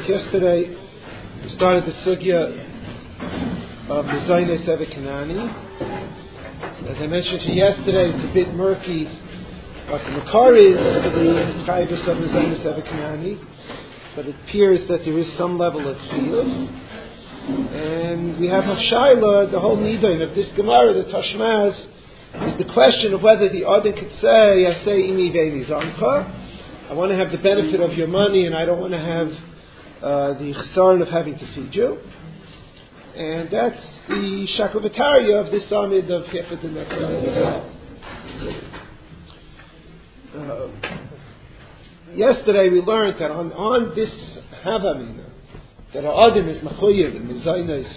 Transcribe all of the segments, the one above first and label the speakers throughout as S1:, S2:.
S1: Yesterday we started the sugya of the Zaynei Seva Kanani. As I mentioned to you yesterday, it's a bit murky what the makar is for the chayvus of the Zaynei Seva Kanani, but it appears that there is some level of chiyuv. And we have Hafshayla, the whole nidain of this Gemara, the Tashmaz, is the question of whether the Adin could say, I say imi veini zancha, I want to have the benefit of your money and I don't want to have the chsaron of having to feed you. And that's the shaklavataria of this Amid of Hefet and yesterday we learned that on this Havamina, that Adin is machoyev and mizaynos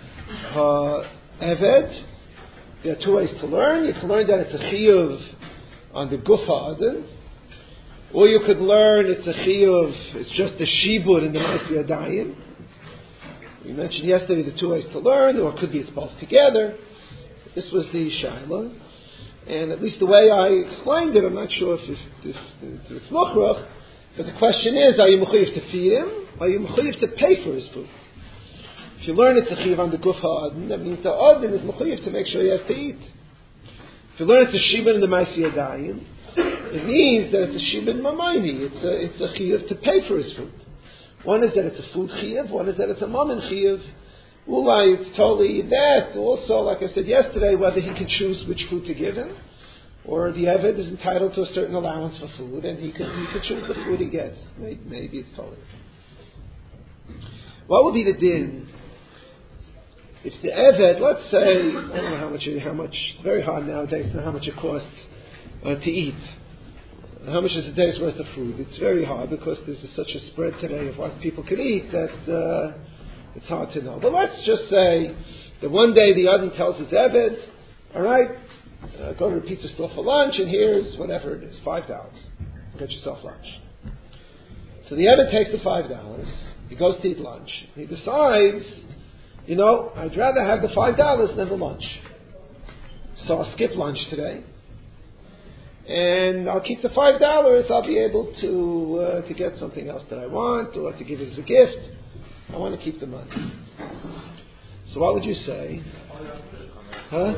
S1: eved. There are two ways to learn. You can learn that it's a chiyuv on the gufa Adin, or you could learn it's a chiyuv, it's just a shibud in the Ma'aseh Yadayim. We mentioned yesterday the two ways to learn, or it could be it's both together. This was the shaila, and at least the way I explained it, I'm not sure if it's mochrach, but the question is, are you mechuyev to feed him, or are you mechuyev to pay for his food? If you learn it's a chiyuv on the gufa Adin, that means the Adin is mechuyev to make sure he has to eat. If you learn it's a shibud in the Ma'aseh Yadayim, it means that it's a shibud mamayni. It's a chiyuv to pay for his food. One is that it's a food chiyuv. One is that it's a mammon chiyuv. Ulai, it's totally that. Also, like I said yesterday, whether he can choose which food to give him, or the eved is entitled to a certain allowance for food, and he could choose the food he gets. Maybe it's totally. What would be the din if the eved, let's say, I don't know how much, very hard nowadays to know how much it costs to eat. How much is a day's worth of food? It's very hard because there's such a spread today of what people can eat that it's hard to know. But let's just say that one day the Adin tells his eved, all right, go to the pizza store for lunch, and here's whatever it is, $5. Get yourself lunch. So the eved takes the $5. He goes to eat lunch. He decides, I'd rather have the $5 than the lunch. So I'll skip lunch today. And I'll keep the $5. I'll be able to get something else that I want, or to give it as a gift. I want to keep the money. So what would you say? Huh?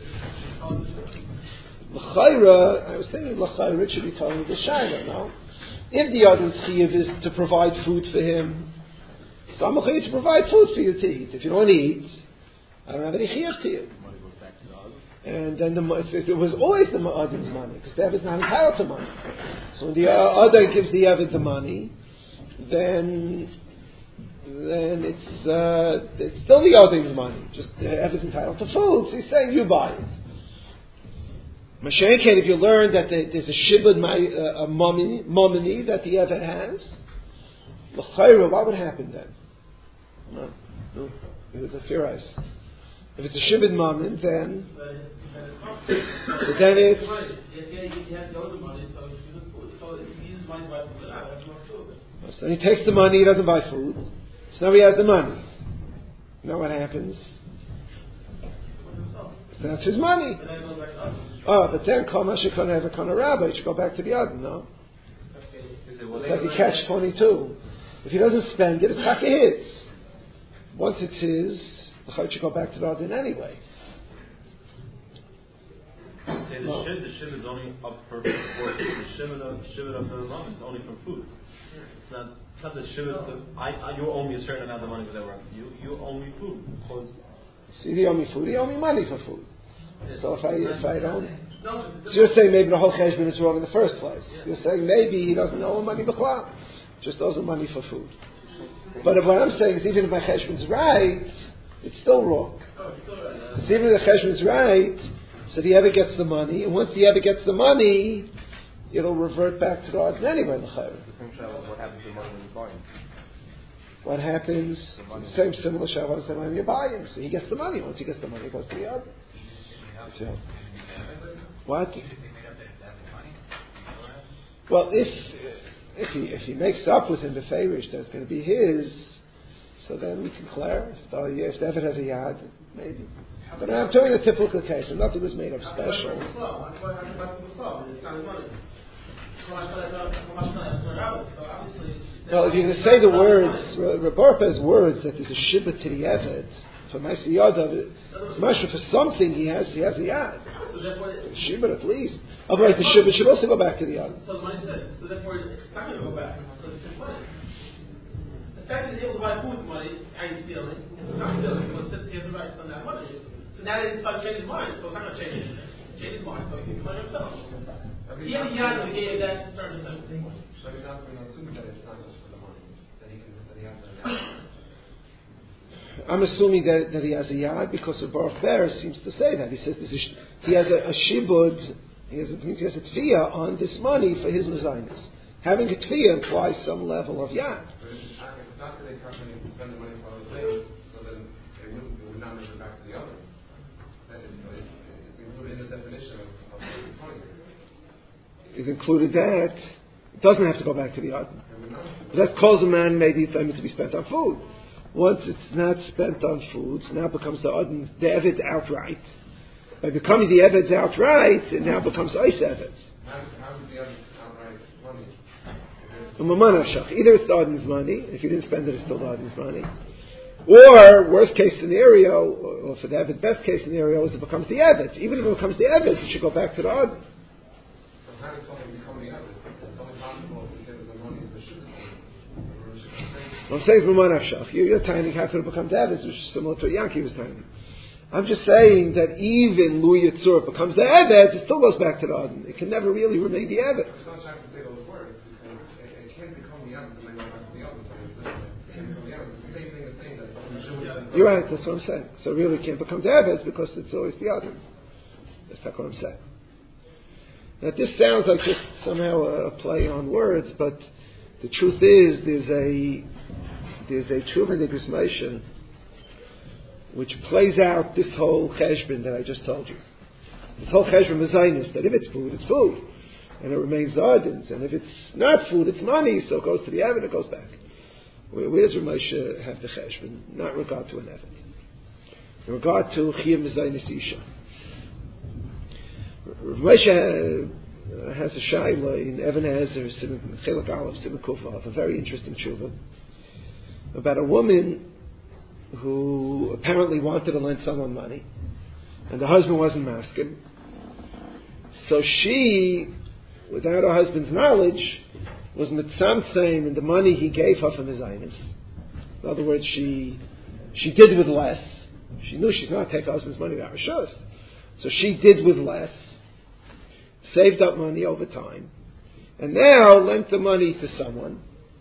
S1: L'chayra, I was thinking l'chayra, it should be telling me the shayla, no? If the Adin's chiyuv is to provide food for him, so I'm chiyuv to provide food for you to eat. If you don't want to eat, I don't have any chiyuv to you. And then it was always the Adin's money, because the Eved is not entitled to money. So when the Adin gives the Eved the money, then it's still the Adin's money. Just the Eved is entitled to food, so he's saying you buy it. Mashiach, if you learn that there's a shibud momini that the Eved has, l'chayra, what would happen then? No, it's a firais. If it's a shibud mammon, then it's. So he takes the money, he doesn't buy food. So now he has the money. Now what happens? So that's his money. But then Kol Mashikon have a Kona Rabba, it should go back to the Adin, no? It's like a catch-22. If he doesn't spend it, it's back to his. Once it's his, the Chayt should go back to the Adin anyway.
S2: Say the shiv is only up for work. The shiv of the mom is only for food. It's not the shiv of the. You owe me a certain amount of money because I work for you. You owe me food.
S1: See, he owe me food. He owe me money for food. So if I don't, so you're saying maybe the whole cheshbon is wrong in the first place. You're saying maybe he doesn't owe him money b'chlal, just owes him money for food. But what I'm saying is, even if my cheshbon's right, it's still wrong. Because even if the cheshbon's right, so the Eved gets the money, and once the Eved gets the money, it'll revert back to the Adin anyway.
S3: What happens to the money when you buy him?
S1: What happens? The same similar shavas that when you buy him. So he gets the money. Once he gets the money, it goes to the Adin. What? Well, if he makes up with him the favorish that's going to be his, so then we can clarify. If the Eved has a yad, maybe. But I'm telling you a typical case, and nothing was made up special. Well, if you're going to say the words, Rabarpa's words that there's a shibud to the Eved, for Maisi Yadav, it's masha for something he has a yad.
S4: So therefore,
S1: Shibud at least. Otherwise the shibud should also go back to the Yad.
S4: So the money says, so therefore it's not going to go back because it's his money. The fact that he's able to buy food with money, and he's stealing, it's not stealing because he has the right on that money. So now they decide to change his mind, so it's not going to change anything. Change his mind, so he gets the money himself. He has a yad and he gave that to certain money.
S3: So we're not going to assume that it's not just for the money, that he has a
S1: I'm assuming that he has a yad because the Baruch Ber seems to say that. He says he has a shibud, he has a tefiyah on this money for his mezainis. Having a tefiyah implies some level of yad.
S3: But it's not that they can't spend the money for other things, so then it would not move it back to the other. It's included in the definition of his money.
S1: Is included that it doesn't have to go back to the yad. That calls a man maybe it's to be spent on food. Once it's not spent on foods, now it becomes the Eved's outright. By becoming the Eved's outright, it now becomes Ois Eved's.
S3: How is the other outright money?
S1: Either it's the Adon's money, if you didn't spend it, it's still the Adon's money. Or, worst case scenario, or for the Eved, best case scenario, is it becomes the Eved's. Even if it becomes the Eved's, it should go back to the Adon.
S3: So how did something become the Eved? It's only possible if we say that the money is the
S1: I'm saying it's you're tiny, how could it become David's, which is similar to what Yankee was tiny. I'm just saying that even Lu Yitzur becomes the Eved, it still goes back to the Adon. It can never really remain the Eved.
S3: It's not trying to say those words, because it can't become the Eved and then go back to the Adon. It can't become the Eved. It's the same thing as saying that it's only Jewish.
S1: You're right, that's what I'm saying. So really it can't become the Eved because it's always the Adon. That's not what I'm saying. Now this sounds like just somehow a play on words, but the truth is there's a Tshuva Nigris Moshe which plays out this whole cheshbon that I just told you. This whole cheshbon mezainis, that if it's food, it's food. And it remains Adon's. And if it's not food, it's money, so it goes to the Eved, it goes back. Where does Moshe have the cheshbon? Not in regard to an Eved. In regard to Chiyuv Mezainis Isha. Moshe has a shaila in Even HaEzer, Chelak Aleph, Simon Kufa, a very interesting tshuva, about a woman who apparently wanted to lend someone money, and the husband wasn't masking. So she, without her husband's knowledge, was mitzamtzim in the money he gave her for mezainis. In other words, she did with less. She knew she's not take her husband's money without rishus, so she did with less, saved up money over time, and now lent the money to someone,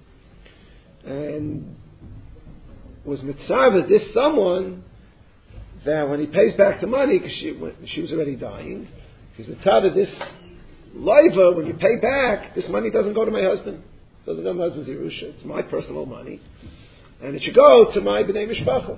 S1: and was mitzvah this someone that when he pays back the money, because she was already dying, he's mitzvah this loiva, when you pay back, this money doesn't go to my husband, it doesn't go to my husband's Yerusha, it's my personal money, and it should go to my b'nei mishpacha.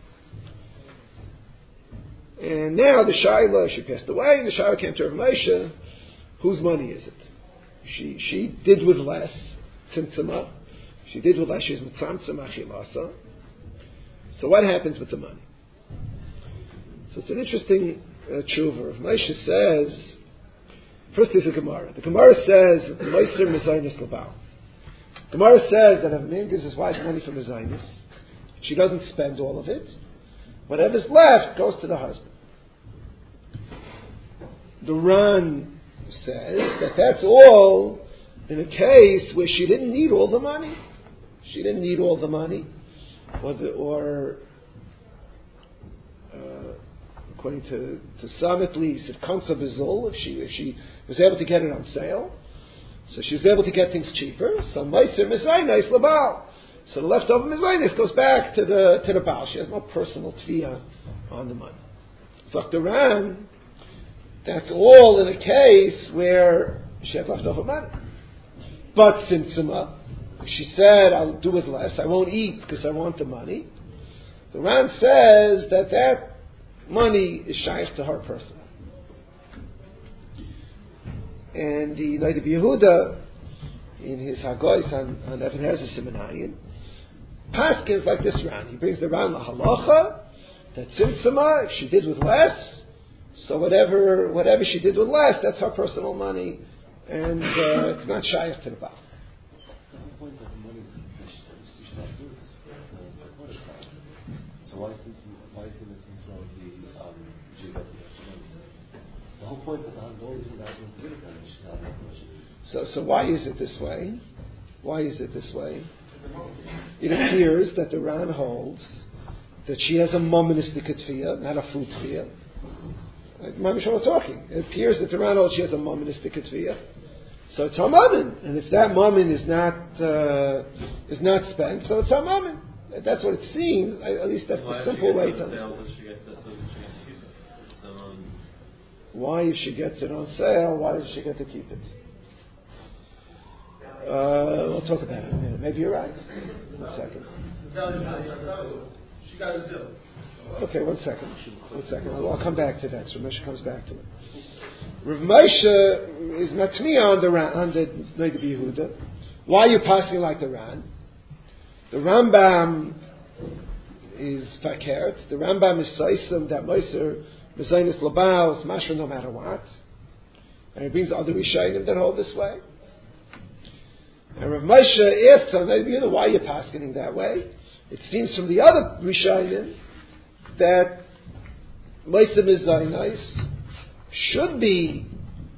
S1: And now the Shaila, she passed away, and the Shaila came to Rav Moshe, whose money is it? She did with less, tzimtzama. She did with less, she's mitzamtzam achilasa. So what happens with the money? So it's an interesting tshuva. Rav Moshe says, first there's a Gemara. The Gemara says, Moiser mezainis labal. Gemara says that if a man gives his wife money for mezainis, she doesn't spend all of it. Whatever's left goes to the husband. The Ran says that that's all in a case where she didn't need all the money. She didn't need all the money, according to some at least, it comes up bizul if she was able to get it on sale, so she was able to get things cheaper. So meiser mezainis labal. So the leftover mezainis goes back to the baal. She has no personal tviyah on the money. Zok the Ran, that's all in a case where she had leftover money. But Tzimtzuma, she said, I'll do with less, I won't eat because I want the money. The Ran says that money is shaykh to her person. And the Noda B'Yehuda, in his Hagois on Even HaEzer Seminarian, Paskins like this Ran. He brings the Ran la halacha that Tzimtzuma, if she did with less, so whatever she did with less, that's her personal money, and it's not shaykh to the Baal.
S5: point that the money you should not do this. So why think it's control the geographic money? The whole point that the Handol isn't that to do it, she should not have much.
S1: So why is it this way? Why is it this way? It appears that the Ran holds that she has a moministic tefiyah, not a food tefiyah. We're talking. It appears that the Ran holds she has a moministic tefiyah. So it's hamamin, and if that mammon is not spent, so it's hamamin. That's what it seems. At least that's the simple way to understand. Why, if she gets it on sale, why does she get to keep it? We'll talk about it in a minute. Maybe you're right. 1 second.
S4: She got a bill.
S1: Okay, 1 second. 1 second. I'll come back to that. So Rav Moshe comes back to it. Rav Moshe is matmiya on the Noda B'Yehuda. Why are you passing like the Ran? The Rambam is fakert. The Rambam is soisim that Moser Mezainis Labal is mashra no matter what. And he brings other Rishonim that hold this way. And Rav Moshe asks on Noda B'Yehuda, why are you passing that way? It seems from the other Rishonim that Moser Mezainis should be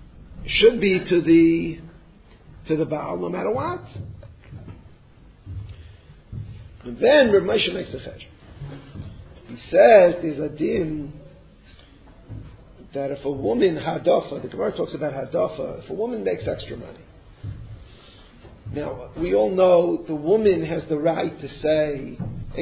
S1: to the Baal no matter what. And then Rav Moshe makes a cheshbon. He says there's a din that if a woman hadafa, the Gemara talks about hadafa, if a woman makes extra money. Now, we all know the woman has the right to say,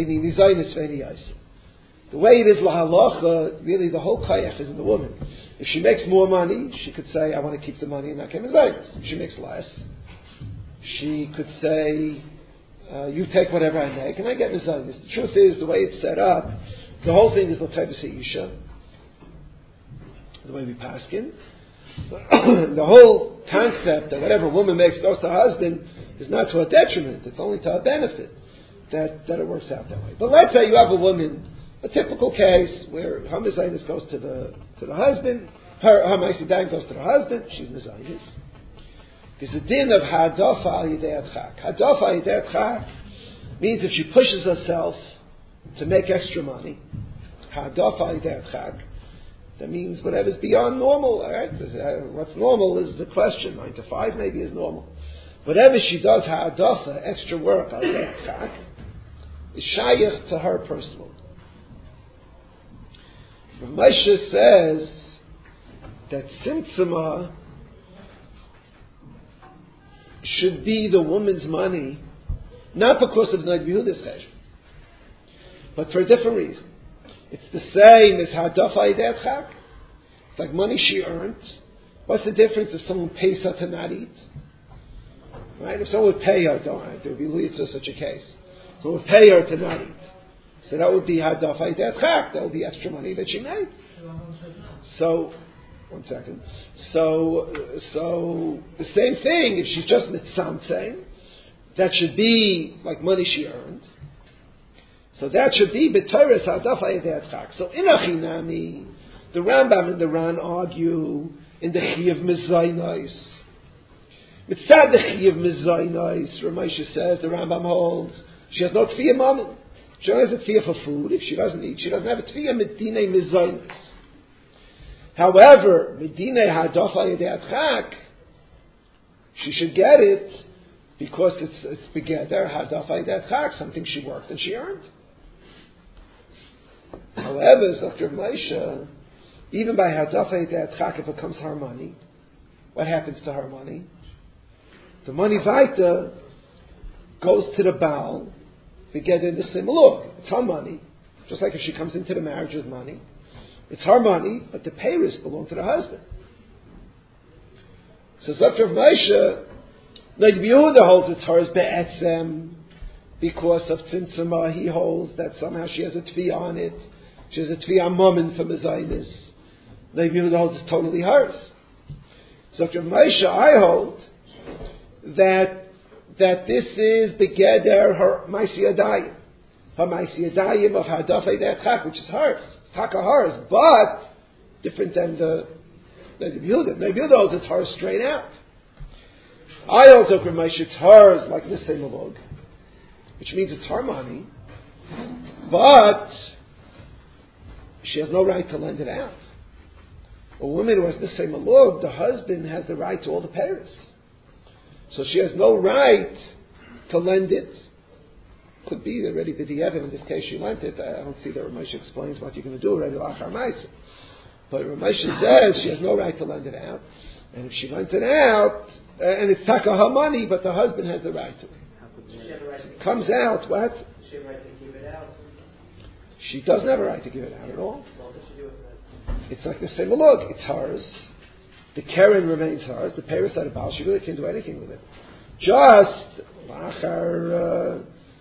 S1: the way it is lahalacha, really the whole kayach is in the woman. If she makes more money, she could say, I want to keep the money and not get mezainis. If she makes less, she could say, you take whatever I make and I get mezainis. The truth is, the way it's set up, the whole thing is l'tevus isha, the way we paskin. The whole concept that whatever a woman makes goes to her husband is not to her detriment, it's only to her benefit that it works out that way. But let's say you have a woman, a typical case where her mezainis goes to the husband, her ma'aseh daim goes to the husband, she's mezainis. There's a din of hadafa al yidei adchak. Hadafa al yidei adchak means if she pushes herself to make extra money, hadafa al yidei adchak, that means whatever's beyond normal. Right? What's normal is the question. 9 to 5 maybe is normal. Whatever she does, hadafa, extra work al yidei adchak, is shayach to her personally. Rav Moshe says that simtzima should be the woman's money, not because of Noda B'Yehuda's cheshbon, but for a different reason. It's the same as hadafa yidei adchak. It's like money she earned. What's the difference if someone pays her to not eat? Right? If someone would pay her, there would be litzah such a case. Someone would pay her to not eat. So that would be hadafa yidei adchak. That would be extra money that she made. So, 1 second. So the same thing, if she's just mitzamtzing, that should be like money she earned. So that should be b'toras hadafa yidei adchak. So in achinami, the Rambam and the Ran argue in the chiyuv mezainos. Mitzad the chiyuv mezainos, Rav Moshe says, the Rambam holds, she has no tefiyah mammon. She only has a tefiyah for food. If she doesn't eat, she doesn't have a tefiyah medinei mezainos. However, medinei hadafa yidei adchak, she should get it because it's begeder hadafa yidei adchak, something she worked and she earned. However, as Dr. Moshe, even by hadafa yidei adchak, if it becomes her money, what happens to her money? The money vaita goes to the Baal, begeder nechsim. It's her money, just like if she comes into the marriage with money. It's her money, but the payers belong to the husband. So Dr. Moshe, Noda B'Yehuda holds it's hers be'etzem, because of tzimtzuma. He holds that somehow she has a tefiyah on it. She has a tefiyah mammon for mezainis. Noda B'Yehuda holds it's totally hers. So Dr. Moshe, I hold that this is begeder her ma'aseh yadayim, her ma'aseh yadayim of hadafa yidei adchak, which is hers. Taka hers, but different than the Noda B'Yehuda. Noda B'Yehuda holds it's hers straight out. I also from my it's hers like the same log, which means it's her money, but she has no right to lend it out. A woman who has the same log, the husband has the right to all the payers. So she has no right to lend it. Could be already b'di'evet, in this case she lent it. I don't see that Ramesh explains what you're going to do already l'achar ma'aseh. But Ramesh says she has no right to lend it out. And if she lends it out, and it's taka her money, but the husband has the right to it. It comes out, what?
S6: Does she have a right to give it out?
S1: She doesn't have a right to give it out at all.
S6: What does she do with that?
S1: It's like the same log. It's hers. The Karen remains hers. The Paris had a Baal. She really can't do anything with it. Just Lachar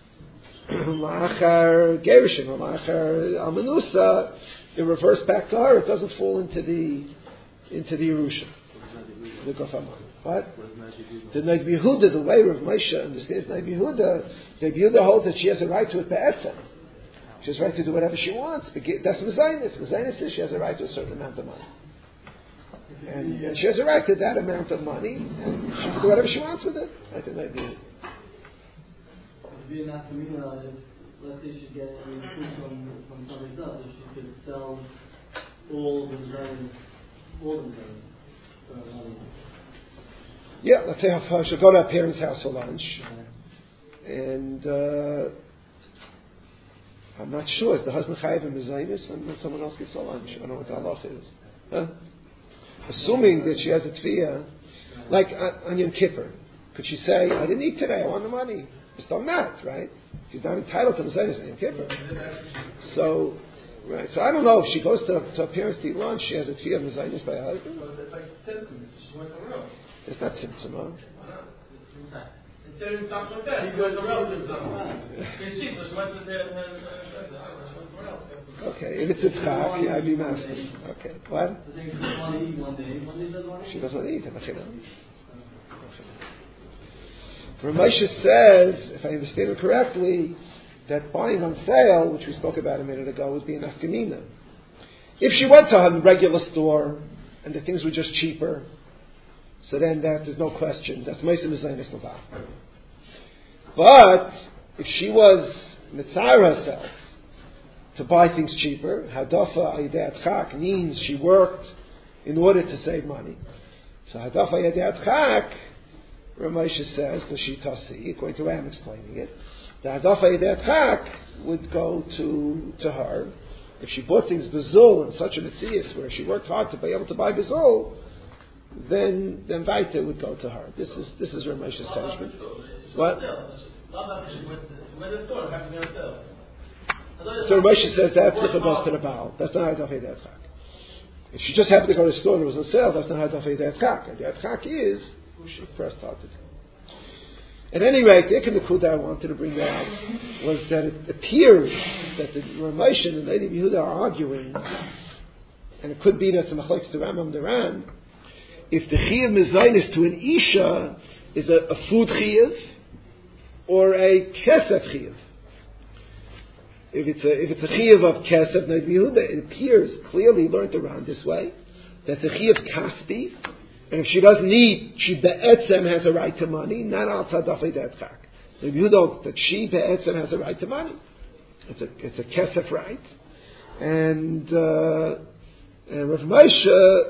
S1: Gerishim or Lachar Almanusa, it reverts back to her. It doesn't fall into the Yerusha. The Gofamah. What? The Nag Yehuda, the way Rav Moshe understands Nag Yehuda holds that she has a right to it be'etzem. She has a right to do whatever she wants. That's Mezainis. Mezainis is she has a right to a certain amount of money. And she has a right to that amount of money, and she can do whatever she wants with it. I think Nag Yehuda.
S7: Let's say she's getting food from somebody else, if she could sell all the designs for money.
S1: Yeah, let's say she'll go to her parents' house for lunch, and I'm not sure, is the husband chayiv in mezainis and then someone else gets a lunch? I don't know what the halach is. Huh? Assuming that she has a tefillah, like on Yom Kippur, could she say, I didn't eat today, I want the money? It's still not, right? She's not entitled to mezainis on Yom Kippur. So, right, so I don't know if she goes to her parents to eat lunch, she has a tefillah mezainis by her husband.
S4: It's like Simpson. She went somewhere else.
S1: It's not Simpson, huh?
S4: Instead of something like that, he went somewhere else. It's cheap, so she went to somewhere else.
S1: Okay, if it's a tzchak, yeah, I'd be master. Okay, what?
S7: She doesn't want to eat one day doesn't want to eat.
S1: She doesn't want to eat. Ramesha says, if I understand it correctly, that buying on sale, which we spoke about a minute ago, would be an afkamina. If she went to a regular store and the things were just cheaper, so then there's no question. That's Meisim Mezainis Nabah. But if she was mitzar herself to buy things cheaper, Hadafa Ayidei Atchak means she worked in order to save money. So Hadafa Ayidei Atchak, Ramesha says, the Shitasi, according to the way I'm explaining it, the Hadafa Ayidei Atchak would go to her. If she bought things bezul in such a mitzias where she worked hard to be able to buy bezul, then Vaita would go to her. This is Ramesha's judgment. What? So Ramesha says that Tzipah goes to the Baal. That's not Hadafa Ayidei Atchak. If she just happened to go to the store and there was a sale, that's not Hadafa Ayidei Atchak. Ayidei Atchak is she first started. At any rate, the Nekuda I wanted to bring out was that it appears that the Ramesha and the Lady Yehuda are arguing, and it could be that the Machlokes to Rambam Duran, if the Chiyuv Mezainis to an Isha is a food Chiyuv or a Kesef Chiyuv. If it's a Chiyuv of Kesef, Lady Yehuda, it appears clearly learned around this way, that's a Chiyuv Kaspi, and if she doesn't eat, she be'etzem has a right to money, not al tzadaf Eidatchak. The Yehuda that she be'etzem has a right to money. It's a kesef right. And Rav Moshe,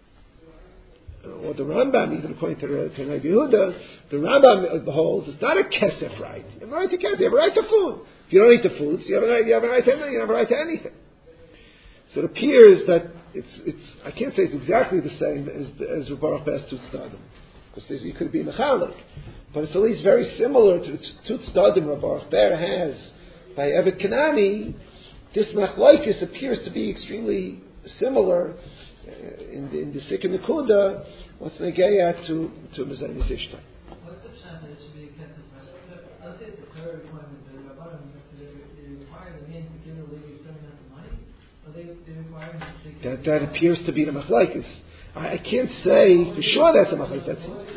S1: or the Rambam, even according to Rav Yehuda, the Rambam holds it's not a kesef right. You have a right to kesef. You have a right to food. If you don't eat the foods, you have a right to anything. So it appears that it's I can't say it's exactly the same as Baruch Bas Tut Stadim, because you could be mechalik, but it's at least very similar to Tut Stadim Baruch Ber has by Evet Kanani. This machlokes appears to be extremely similar in the Sik and Nekuda. What's negayah to Mezainis Ishta?
S7: What's the chance that it should be a kesef? Let's say it's a clear requirement that they require the man to give the lady a certain amount of money.
S1: That appears to be the machlokes. I can't say for sure that's a machlokes.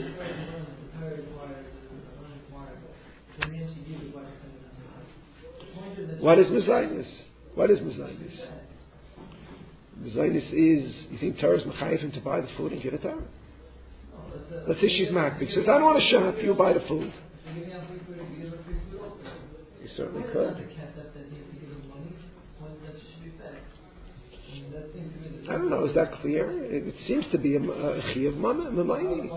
S1: What is mezainis? What is mezainis? Mezainis is, you think Torah is mechayiv him to buy the food and give it to her? Let's say she's makbid. She says, I don't want to shop, you buy the food. You certainly could. I don't know, is that clear? It seems to be a chi of mamayni.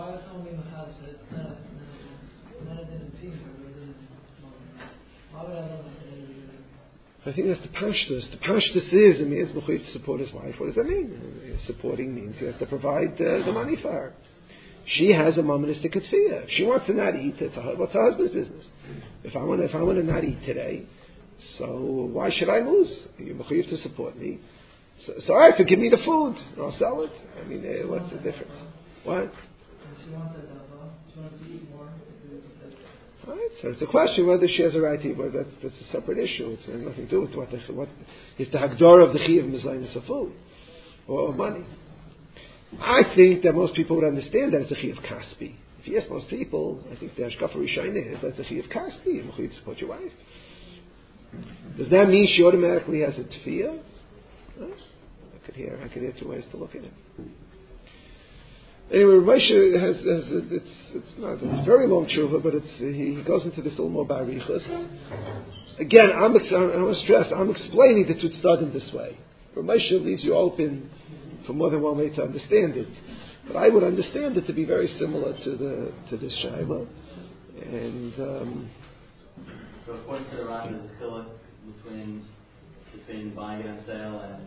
S1: I think that's the pashtus. The pashtus is, it means mechuyev to support his wife. What does that mean? Supporting means he has to provide the money for her. She has a monistic k'tfiyah. If she wants to not eat, what's her husband's business? If I want to not eat today, so why should I lose? You're mechuyev to support me. So all right, so give me the food, and I'll sell it. I mean, what's the difference? What?
S7: She wants to eat more.
S1: Right, so it's a question whether she has a right to eat. Well, that's a separate issue. It's nothing to do with what if the hagdor of the chiyuv mizaynis of food or money. I think that most people would understand that it's a chiyuv kaspi. If you ask most people, I think the hashkafa rishayna is that's a chiyuv kaspi. You must support your wife. Does that mean she automatically has a tefiyah? Huh? I could hear two ways to look at it. Anyway, Moshe has it's very long tshuva, but he goes into this a little more barichus. Again, I want to stress, I'm explaining the Tutzadim this way. Moshe leaves you open for more than one way to understand it. But I would understand it to be very similar to this Shaila. And
S8: so according to the Ran, there's a chiluk between buying it on sale and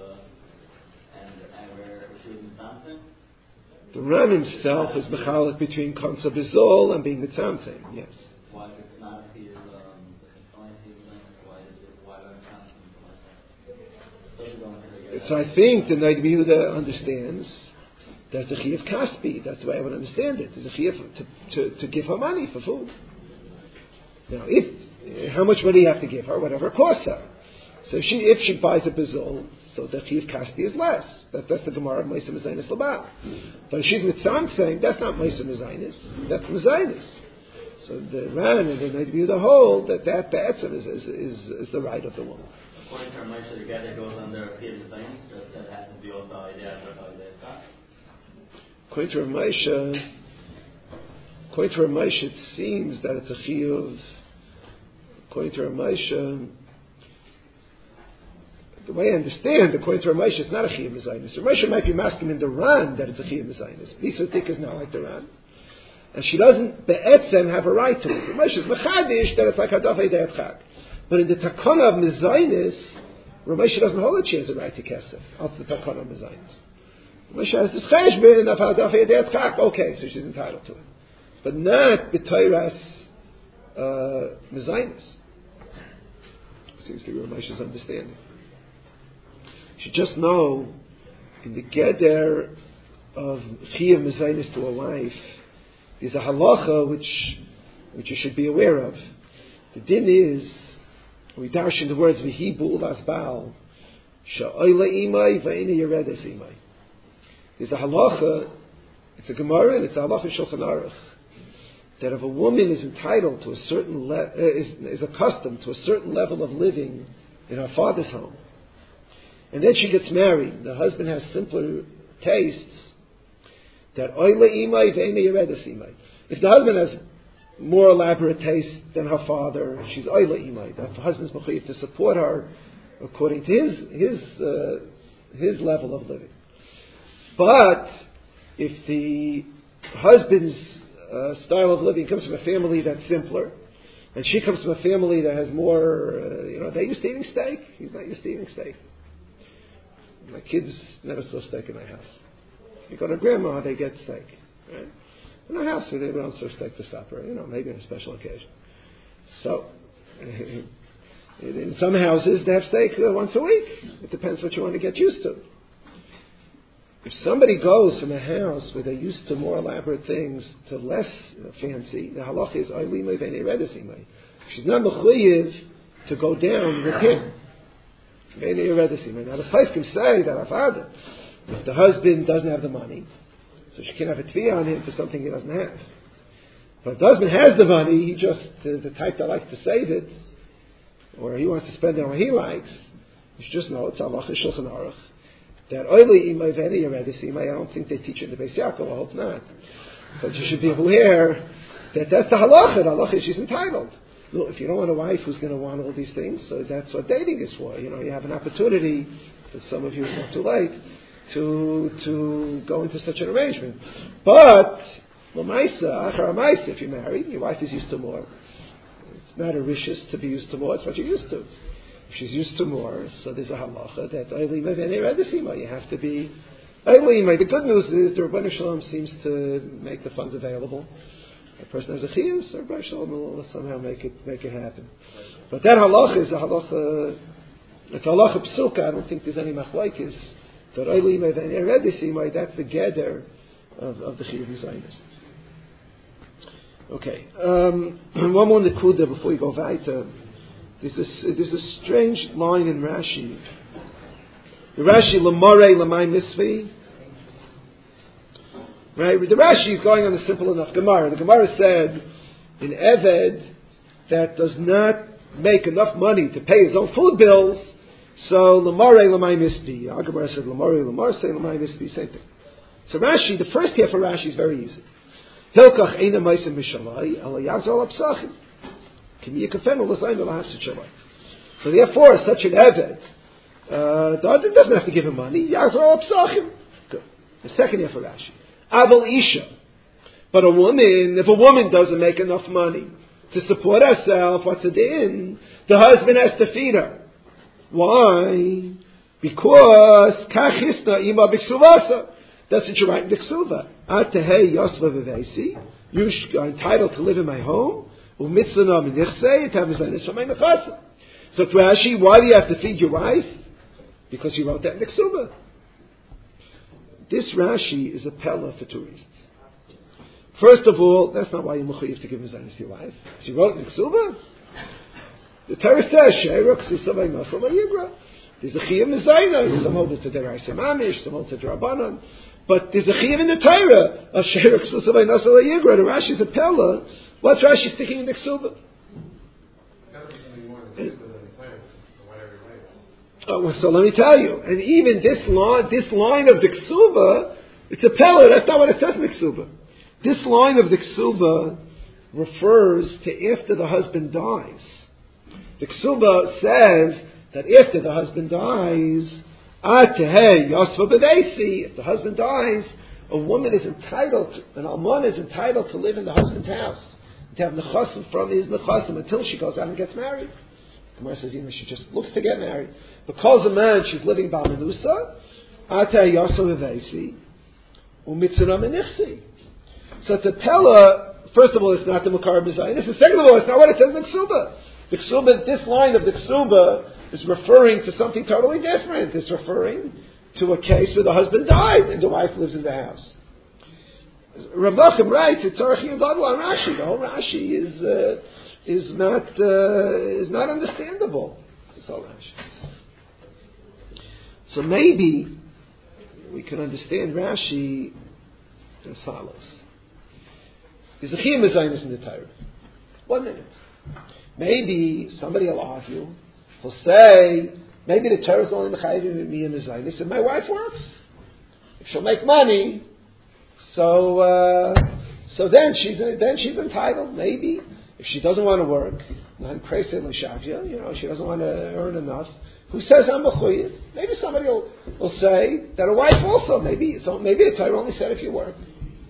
S8: where she was in Samson.
S1: The Ran himself is mechalek between konsa bizol and being mitzamtzim. Yes.
S8: Why is it not if he is
S1: so I think the Noid Yehuda understands that's a chiyuv kaspi. That's the way I would understand it. It's a chiyuv to give her money for food. Now, how much money you have to give her, whatever it costs her. So if she buys a bizol, so the chiyuv kaspi is less. That's the Gemara of Meisa Mezainis Labal. But if she's mitzam saying that's not Meisa Mezainis, that's Mezainis. So the Ran and the Noid Yehuda hold that be'etzem is the right of the woman.
S8: According to Moshe, the guy that goes under a chiyuv Mezainis, that has to be also idea.
S1: According to Ramesha, it seems that it's a chiyuv. According to Ramesha, the way I understand, according to Ramesha, it's not a chiyuv mezainis. Ramesha might be masking in the Ran that it's a chiyuv mezainis. Lisa Dik is not like the Ran, and she doesn't be'etzem have a right to it. Ramesha is mechadish that it's like hadaf eidei chag. But in the takana of mezainis, Ramesha doesn't hold that she has a right to kesef. Out the takana of mezainis. Moshe has this cheshbon of hadaf eidei chag. Okay, so she's entitled to it, but not b'toiras mezainis. Seems to be Ramesha's understanding. You should just know, in the geder of chiyuv mezainis to a wife, there's a halacha which you should be aware of. The din is, we dash in the words v'hi bu'ulas baal, sha'oila imay v'eina yeredes imay. There's a halacha, it's a Gemara and it's a halacha in Shulchan Aruch, that if a woman is entitled to a certain is accustomed to a certain level of living in her father's home, and then she gets married, the husband has simpler tastes, that oile imay ve'ena yeredes imay. If the husband has more elaborate taste than her father, she's oile imay. The husband's mechuyev to support her according to his level of living. But if the husband's style of living comes from a family that's simpler, and she comes from a family that has more, they're used to eating steak. He's not used to eating steak. My kids never saw steak in my house. You go to grandma, they get steak. Right? In our house, they don't serve steak to supper. Maybe on a special occasion. So, in some houses, they have steak once a week. It depends what you want to get used to. If somebody goes from a house where they're used to more elaborate things to less fancy, the halacha is oilima v'nei redesimai. She's not mechuyev to go down with him. V'nei redesimai. Now the place can say that if the husband doesn't have the money, so she can have a tefiyah on him for something he doesn't have. But if the husband has the money, he just the type that likes to save it, or he wants to spend it on what he likes. You should just know it's halacha Shulchan Aruch. That oily imay v'eni yeredis imay, I don't think they teach it in the Beis Yaakov. I hope not. But you should be aware that that's the halacha. The halacha is she's entitled. Look, if you don't want a wife who's going to want all these things, so that's what dating is for. You have an opportunity, for some of you it's not too late, to go into such an arrangement. But, if you're married, your wife is used to more. It's not a rishis to be used to more, it's what you're used to. If she's used to more, so there's a halacha that you have to be the good news is the Rebbeinu Shalom seems to make the funds available. A person has a chiyus, so Rebbeinu Shalom will somehow make it happen. But that halacha is a halacha. It's a halacha psuka. I don't think there's any machlokes. That that's the gather of the chiyuv zaynis. Okay. One more nekuda before we go weiter. There's a strange line in Rashi. The Rashi Lamare Lamai Misvi. Right? The Rashi is going on the simple enough Gemara. The Gemara said in Eved that does not make enough money to pay his own food bills, so Lamare Lamai Misvi. Our Gemara said Lamare Lamar say Lamai Misvi, same thing. So Rashi, the first half of Rashi is very easy. Hilkach Eina Meisim Mishalai Ala Yazal Apsachim. So therefore, such an Eved, the other doesn't have to give him money. Good. The second half of Rashi. Aval Isha. But if a woman doesn't make enough money to support herself, what's it in? The husband has to feed her. Why? Because Kachisna Ima Biksuvasa. That's what you write in the Ksuva. Atehei Yosva Vivesi. You are entitled to live in my home. So to Rashi, why do you have to feed your wife? Because he wrote that in the Ksuba. This Rashi is a pella for two reasons. First of all, that's not why you're mechuyev to give mezainis to your wife. She wrote in the Ksuba. The Torah says, Sheira Ksusavay Nasal Yigra. There's a chiyuv mezainis. Some hold it to Deraisa Mamish, some hold it to Drabanan. But there's a chiyuv in the Torah of Sheira Ksusavay Nasal Yigra. The Rashi is a pella. What's Rashi sticking in the Ksuba? So let me tell you. And even this line of the Ksuba, it's a pella. That's not what it says in the Ksuba. This line of the Ksuba refers to after the husband dies. The Ksuba says that after the husband dies, if the husband dies, a woman is entitled, an almana is entitled to live in the husband's house. To have nechasim from his nechasim until she goes out and gets married. The Gemara says she just looks to get married. Because a man, she's living by menusa. Ata yosel v'veisi u'mitzuna menichsi. So to pella, first of all, it's not the makar b'zayin. Second of all, it's not what it says in the Ksuba. The Ksuba, this line of the Ksuba is referring to something totally different. It's referring to a case where the husband died and the wife lives in the house. Rav Nachum writes, it's Arachi and Gadol on Rashi. The whole Rashi is not understandable. It's all Rashi. So maybe we can understand Rashi as follows. There's a chiyuv mezainis in the Torah. 1 minute. Maybe somebody will argue. He'll say, maybe the Torah is only mechayivim me and mezainis, and my wife works. If she'll make money. So then she's entitled. Maybe if she doesn't want to work, she doesn't want to earn enough. Who says I'm mechuyev? Maybe somebody will say that a wife also. Maybe the Torah only said if you work.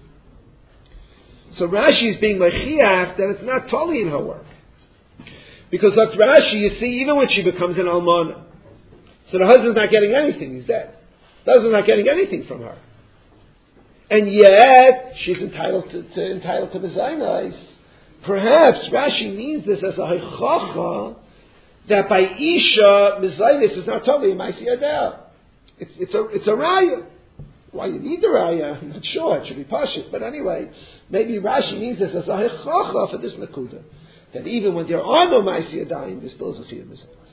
S1: So Rashi is being mechiach that it's not totally in her work, because like Rashi, you see, even when she becomes an almana, so the husband's not getting anything; he's dead. The husband's not getting anything from her. And yet, she's entitled to mezainis. Perhaps Rashi means this as a haichacha that by isha mezainis is not totally a ma'aseh yadeh. It's a raya. Why you need the raya? I'm not sure. It should be pashut. But anyway, maybe Rashi means this as a haichacha for this nakuda, that even when there are no ma'aseh yadayim, there still is a chiyuv mezainis.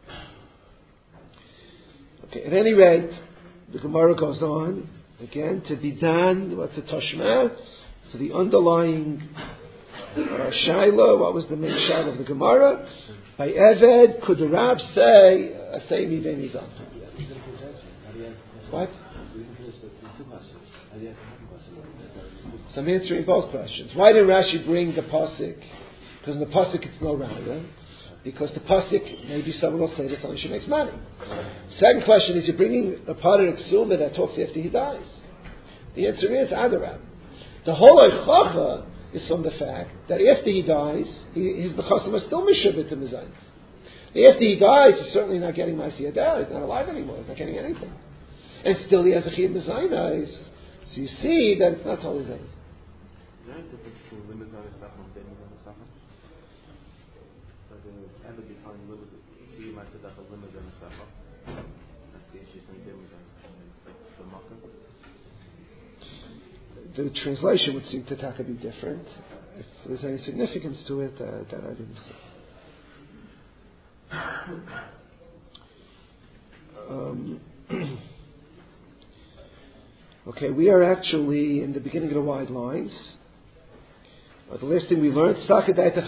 S1: Okay. At any rate, the Gemara goes on. Again, to be done, what's a tashma? So the underlying shaila, what was the main shaila of the Gemara? By Eved, could the Rab say, Asaymi Benizam? What? So I'm answering both questions. Why did Rashi bring the pasuk? Because in the pasuk it's no raya. Because the pasuk, maybe someone will say that only she makes money. Second question is, you're bringing a part of the ksuma that talks after he dies. The answer is Adarab. The whole Eichacha is from the fact that after he dies, his Bechasim are still Mishabit to Mizayim. After he dies, he's certainly not getting Ma'asiyah Da'ah. He's not alive anymore. He's not getting anything. And still he has a Chiyuv Mizayim. So you see that it's not totally Zayin.
S9: Is there a difference between limits on Esach and Limits on Esach? Like the end of the time, see you might say that the limits on Esach. That's the issue, some Limits on Esach. Like the Makkah.
S1: The translation would seem to Taka be different. If there's any significance to it, that I didn't see. Okay, we are actually in the beginning of the wide lines. The last thing we learned, that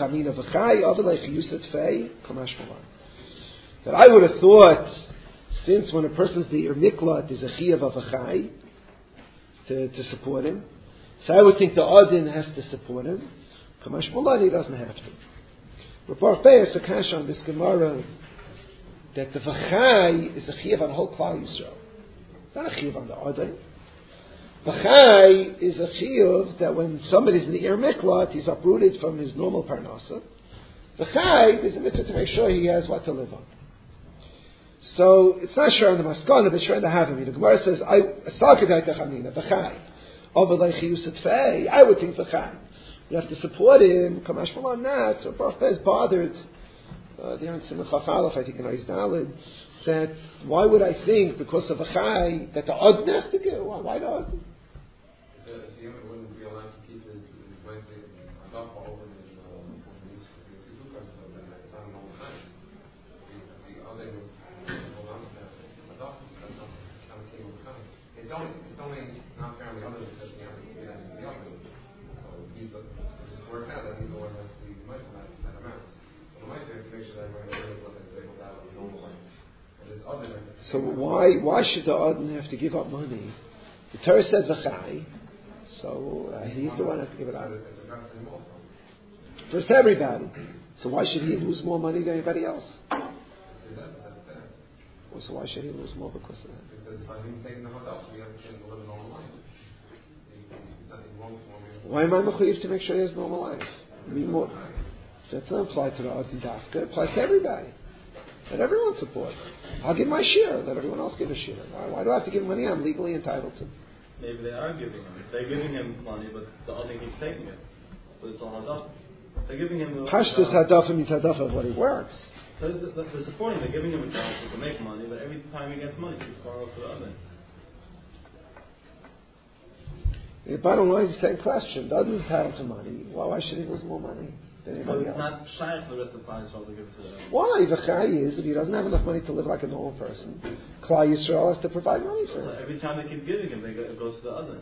S1: I would have thought, since when a person's the Miklat is a Chiyav of a Chai, to support him, so I would think the Adin has to support him. Kamash Mullah, he doesn't have to. But Baruch Be'er is a kash on this Gemara that the V'chai is a Chiyav on the whole Klal Yisrael. Not a Chiyav on the Adin. V'chai is a Chiyav that when somebody's in the Ir Miklat, he's uprooted from his normal Parnasa. V'chai is a mitzvah to make sure he has what to live on. So it's not sure on the Maskana, but sure on the Havami. The Gemara says, I would think V'chai. You have to support him. Kamash Malan not. So Baruch Bez bothered. There in Simon Chafalaf, I think in Eis Daled, that why would I think because of V'chai that the Od has to go? Why the Od?
S3: The Yom wouldn't be allowed to keep his Wednesday Adaf over his Siddukas, so then it's not an old time. The other hold on to that Adaf, that's not kind of king of time. It's only not fair on the other because the other is the other. So it just works out that he's the one that's the money for that amount. But the money to make sure that everyone is able to have a normal life.
S1: So why should the Adon have to give up money? The Torah said V'chai, so he's the one who has to give it out. First to everybody. So why should he lose more money than anybody else? So why should he lose more because of that?
S3: Because by him taking the Hadaf, we have to live a normal life.
S1: Why am I mechuyev to make sure he has a normal life? I mean, more. That's not applied to the Adon Dafka. It applies to everybody. Let everyone support. I'll give my share. Let everyone else give a share. Why do I have to give money I'm legally entitled to?
S2: Maybe they are giving him. They're giving him money, but the other keeps taking it. But it's all Hadaf. They're giving him...
S1: Pashtus Hadafa means Hadafa of what he works.
S2: So they're supporting, they're giving him a chance to make money, but every time he gets money, he keeps going off to the other.
S1: The bottom line is the same question. The other is entitled to money. Why should he lose more money than anybody else?
S2: It's not shy for the rest of the Klal Yisrael to give it to them.
S1: Why? The chai is, if he doesn't have enough money to live like a normal person, Klal Yisrael has to provide money for him.
S2: Every time they keep giving him, it goes to the other.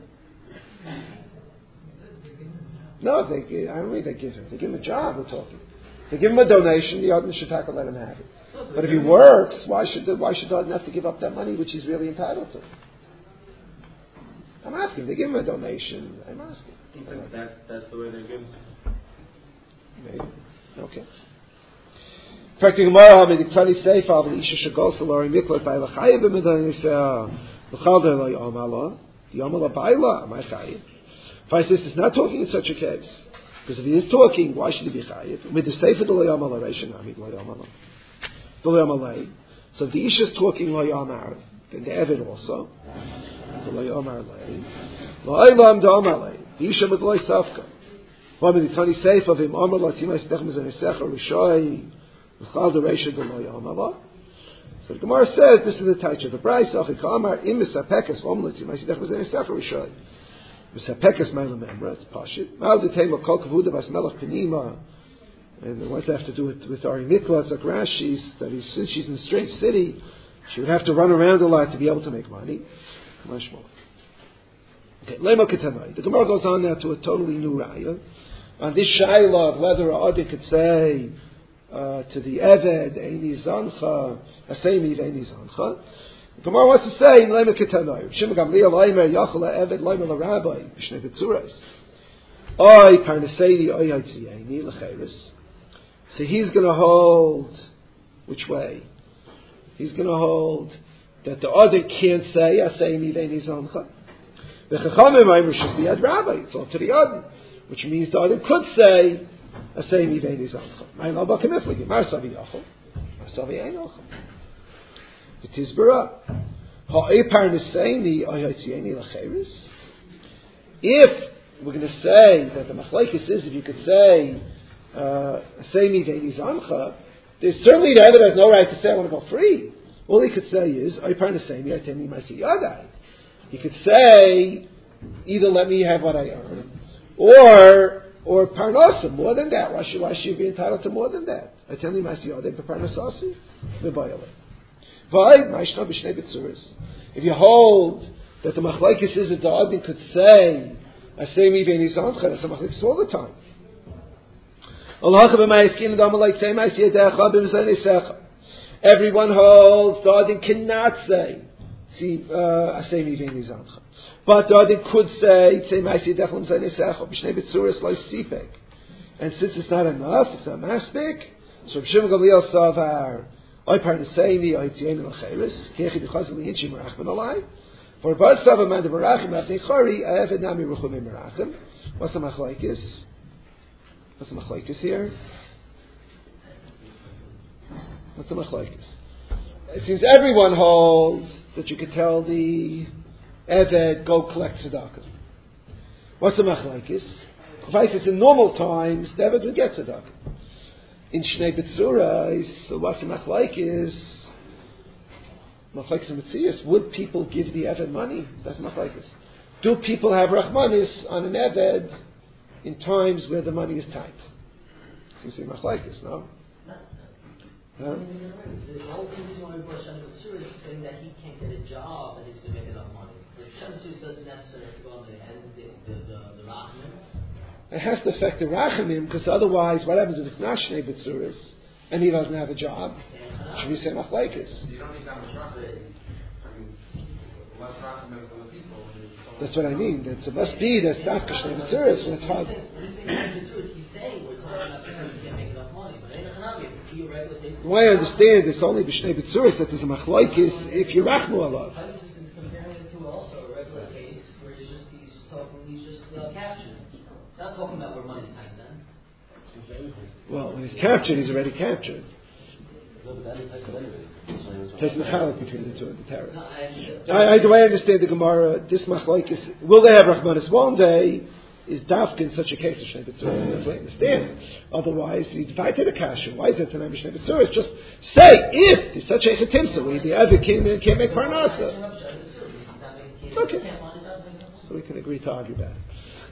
S1: No, I don't mean they give him. They give him a job, we're talking. They give him a donation, the Adon should let him have it. But if he works, why should the Adon have to give up that money which he's really entitled to? I'm asking. They give him a donation. I'm asking.
S2: That's the way they give.
S1: Maybe. Okay. Practically, Gemara, Mediktani Seifal, the Isha Shagol Salari Miklat by Lachayim B'Medan L'Chalder Lo Yomala Yomala Baila Amai Chayim. If I say it's not talking in such a case, because if he is talking, why should he be Chayiv? With the Seifah the Lo Yomala Reishan Amid Lo Yomala the Lo Yomalei. So if the Isha is talking Lo Yomar, then the Eved also the Lo Yomar Lei Lo Eilam D'Omar Lei the Isha with Lo Safka. One of the Tani Seif of him, Amar La Tima Yisdech Mizan Yisecha Rishoi L'chal the Reisha the Lo Yomala. So the Gemara says this is the Taich. The Bryce Achik Amar Im Misapekes Om La Tima Yisdech Mizan Yisecha Rishoi Misapekes Meila Memra. It's Pashit. Mal D'Tema Kol Kavuda Bas Melech Penima. And what does that have to do with Ari Mikla? It's like Rashi's that since she's in a strange city, she would have to run around a lot to be able to make money. Okay, Lema Ketanai. The Gemara goes on now to a totally new raya. On this Shaila of whether Adi could say to the Eved, Eini Zancha, Asemi Eini Zancha. The Gemara wants to say, Lema Ketanai. Shimon Gamliel Leimer Yachal Eved Leimer LaRabbi B'Shnei Betzuras. Oy parnaseini oy haitzieni lecheres. So he's going to hold, which way? He's going to hold that the other can't say aseini veini zoncha. The chachamim aymer shestiyad rabbi. It's all to the other, which means the other could say aseini veini zoncha. Ma'in al bakamifligi mar savi yachol, mar savi ein yachol. V'tizbara ha'ei parnaseini oy haitzieni lecheres. If we're going to say that the machlekes is, if you could say aseini veini zoncha, there's certainly the other has no right to say I want to go free. All he could say is, I parnaseini, I teni ma'asi yadai. He could say, either let me have what I earn, or parnasa, more than that. Why should you be entitled to more than that? I teni ma'asi yadai, but parnasasi, v'bayale. V'ay, ma'ishna b'shnei b'tzuris. If you hold that the machlekes is that the adin could say, aseini veini zoncha, that's a machlekes all the time. Everyone holds the adin cannot say aseini veini zoncha, but the adin could say and since it's not enough, it's not maspik. So Shimon Gamliel savar oy parnaseini oy tzieni l'cheres kechi d'chazim li'inchi merachman alai for bar sava man de merachim avnei chari aeved nami ruchum merachim. What's the machlekes? What's the machlekes here? What's the machlekes? It seems everyone holds that you could tell the Eved, go collect tzedakah. What's the machlekes? If it's in normal times, the Eved would get tzedakah. In Shnei B'tzura, so what's the machlekes? Machlekes and Metzias, would people give the Eved money? That's machlekes. Do people have rachmanis on an Eved in times where the money is tight? You see machlekes, no? Huh?
S10: The whole reason why we brought Shem B'tzur is saying that he can't get a job and he's going to make enough money. But Shem B'tzur doesn't necessarily have to go on the Rachamim.
S1: It has to affect the Rachamim, because otherwise, what happens if it's not Shnei B'tzuris and he doesn't have a job? Should we say machlekes?
S3: You don't need that much Rachamim. I mean, less Rachamim than the people.
S1: That's what I mean. It must be that Dafka Shnei B'tzuris when it's hard.
S10: He's saying we're talking about because he can't make enough money. But in the Hanami, if you regular
S1: the way I understand, it's only B'shnei B'tzuris that there's a machlekes if you rachmu alav.
S10: I was just comparing it to also a regular case where he's just captured. Not talking about where money's tight then.
S1: Well, when he's captured, he's already captured. There's mechalik between the two of the terrorists. The way I understand the Gemara, this machlekes, will they have rachmanis one day? Is dafka in such a case of Shnei B'tzuris? That's what I understand. Otherwise, you divide to the kasha. Why is it tonight Shnei B'tzuris? Just say if there's such a chetimsa where the other can't make parnasa. Okay, so we can agree to argue that.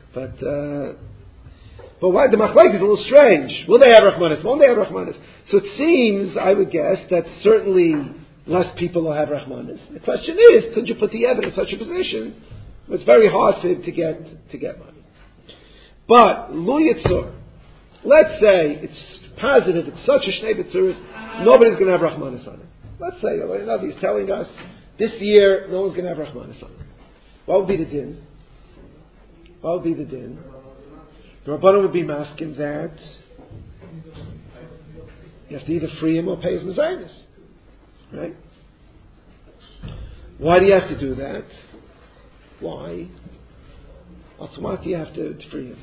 S1: But why the machlekes is a little strange? Will they have rachmanis? Won't they have rachmanis? So it seems, I would guess, that certainly less people will have rachmanis. The question is, could you put the evidence in such a position where it's very hard for him to get money? But Lu Yitzur, let's say it's positive, it's such a Shnei B'tzuris, nobody's going to have rachmanis on it. Let's say he's telling us this year no one's going to have rachmanis on it. What would be the din? What would be the din? The Rabbanan would be masking that you have to either free him or pay his mezainis. Right? Why do you have to do that? Why? Why do you have to free him?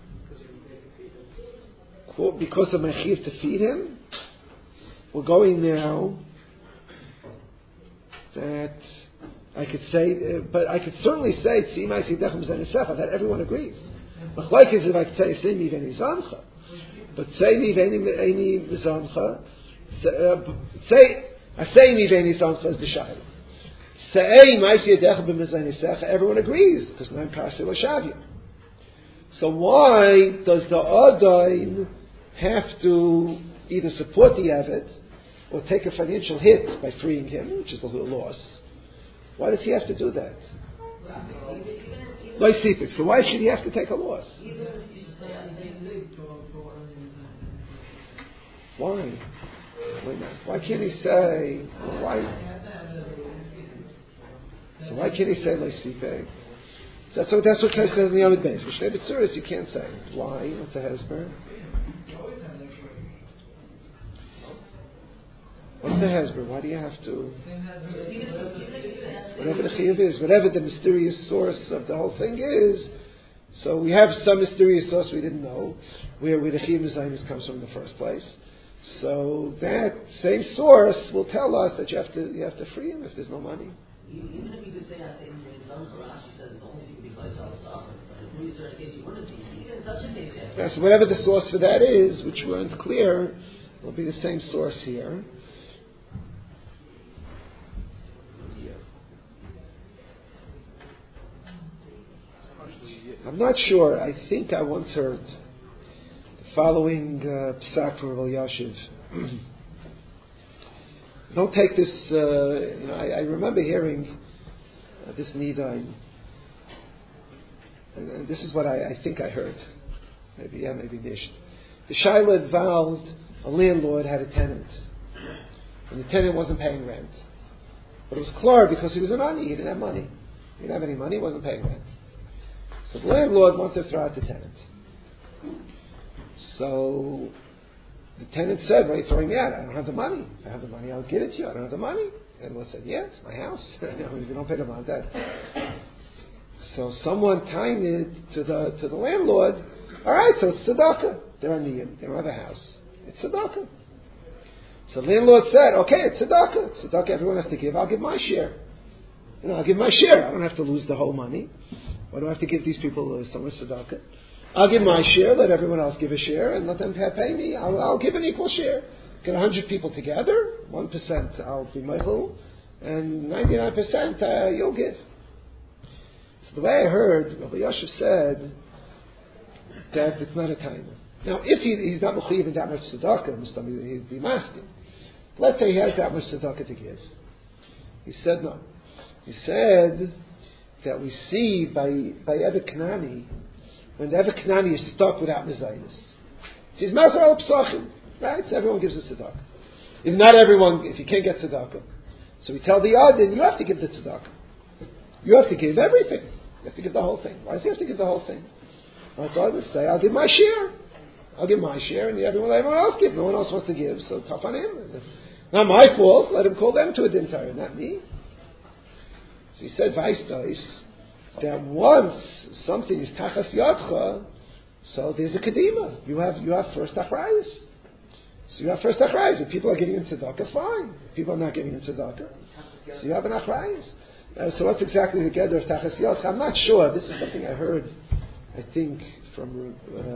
S1: Because of mechir to feed him? We're going now that I could say, but I could certainly say that everyone agrees. Machlekes is if I could say "Sei mi v'eni zancha," but "Sei mi v'eni zancha," say mi v'eni zancha is b'shayla. Say ma'isi yadecha b'mezainesecha. Everyone agrees because nan kasi l'shavya. So why does the adain have to either support the Eved or take a financial hit by freeing him, which is a loss? Why does he have to do that? So why should he have to take a loss? Why? Why can't he say why? So why can't he say leisipek? That's what Kai says in the Yomid Beis. B'shnei B'tzuris you can't say. Why? What's the hesber? What's the hesber? Why do you have to? Whatever the chiyuv is, whatever the mysterious source of the whole thing is. So we have some mysterious source we didn't know, where the chiyuv mezainis comes from in the first place. So that same source will tell us that you have to free him if there's no money.
S10: Even if you could say that same thing, Rashi says it's only if you can be but if in certain case you wouldn't be, even in such a case,
S1: yeah, so whatever the source for that is, which weren't clear, will be the same source here. I'm not sure. I think I once heard the following psak from Rav Yashiv. Don't take this. I remember hearing this Nidain, and this is what I think I heard. Maybe nicht. The Shaila involved a landlord had a tenant, and the tenant wasn't paying rent. But it was clear because he was an ani. He didn't have money. He didn't have any money. He wasn't paying rent. So the landlord wanted to throw out the tenant. So the tenant said, "Why are you throwing me out? I don't have the money. If I have the money, I'll give it to you. I don't have the money." And the landlord said, "Yeah, it's my house. If you don't pay the rent, that." So someone tied it to the landlord. All right, so it's tzedakah. They're aniyim. They don't have a house. It's tzedakah. So the landlord said, "Okay, it's tzedakah. It's tzedakah. Everyone has to give. I'll give my share. I'll give my share. I don't have to lose the whole money. Why do I have to give these people so much tzedakah? I'll give my share, let everyone else give a share, and let them pay me. I'll give an equal share. Get 100 people together, 1% I'll be meichel, and 99% you'll give." So the way I heard, Rabbi Yashiv said that it's not a timer. Now, if he's not mechuyev in that much tzedakah, he'd be masking. Let's say he has that much tzedakah to give. He said no. He said that we see by Evet Knani, when the Evet Knani is stuck without mezainis, he's maser al psachim, right? So everyone gives a tzedakah. If not everyone, if you can't get tzedakah, so we tell the Adin, you have to give the tzedakah. You have to give everything. You have to give the whole thing. Why does he have to give the whole thing? I thought to say, I'll give my share. I'll give my share, and everyone else give. No one else wants to give, so tough on him. Not my fault. Let him call them to a din Torah, not me. So he said, Weistais, that once something is tachas yadcha, so there's a kedima. You have first achrayus. So you have first achrayus. If people are giving in tzedakah, fine. If people are not giving in tzedakah, so you have an achrayus. So what's exactly the gather of tachas yadcha? I'm not sure. This is something I heard, I think, from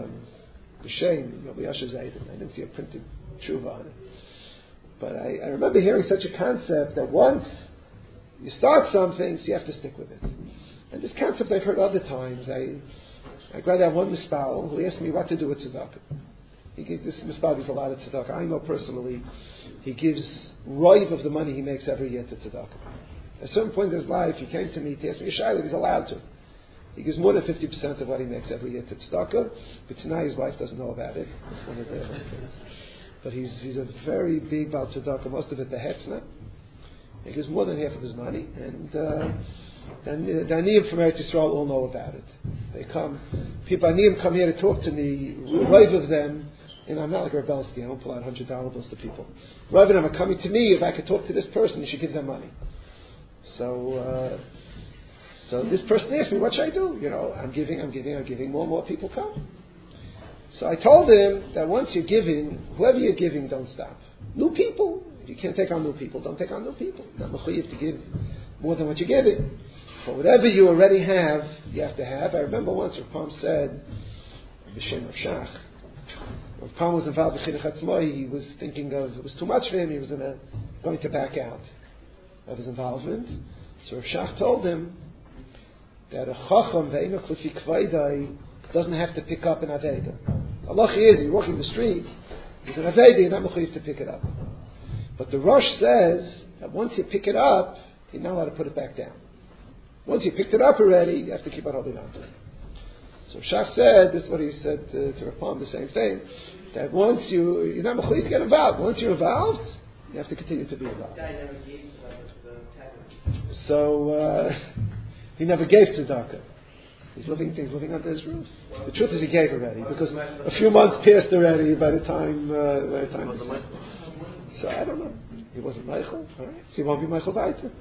S1: B'Shem, Rabbi Yashiv Zayden. I didn't see a printed tshuva on it. But I remember hearing such a concept that once you start something, so you have to stick with it. And this concept I've heard other times. I grabbed that one mispal who asked me what to do with tzedakah. This mispal gives a lot of tzedakah. I know personally he gives roiv of the money he makes every year to tzedakah. At a certain point in his life, he came to me to ask me a shayla, he's allowed to. He gives more than 50% of what he makes every year to tzedakah, but tonight his wife doesn't know about it. It's one of the things. But he's a very big Baal tzedakah, most of it the hetzna. He gives more than half of his money, and the Aniyim from Eretz Yisrael all know about it. They come, people Aniyim come here to talk to me, five of them, and I'm not like Rebelski, I don't pull out $100 bills to people. Five of them are coming to me, if I could talk to this person, you should give them money. So this person asked me, what should I do? I'm giving, more and more people come. So I told him that once you're giving, whoever you're giving, don't stop. New people, if you can't take on new people, don't take on new people. Not mechuyev to give more than what you're giving. But whatever you already have, you have to have. I remember once Rav Pam said, B'Shem Rav Shach, Rav Pam was involved in Chinuch Atzmai, he was thinking of, it was too much for him, he was going to back out of his involvement. So Rav Shach told him that a Chacham ve'ena klufi kvaydai doesn't have to pick up an Aveda. Allah is, you're walking the street, there's an Aveda, you're not mechuyev to pick it up. But the Rosh says that once you pick it up, you're not allowed to put it back down. Once you picked it up already, you have to keep on holding on to it. So Shach said, this is what he said to Rav Pam, the same thing, that once you're not mechuyev to get involved. Once you're involved, you have to continue to be involved. So he never gave tzedakah. He's living under his roof. The truth is he gave already, because a few months passed already by the time. So I don't know. He wasn't Michael, all right? So he won't be Michael weiter.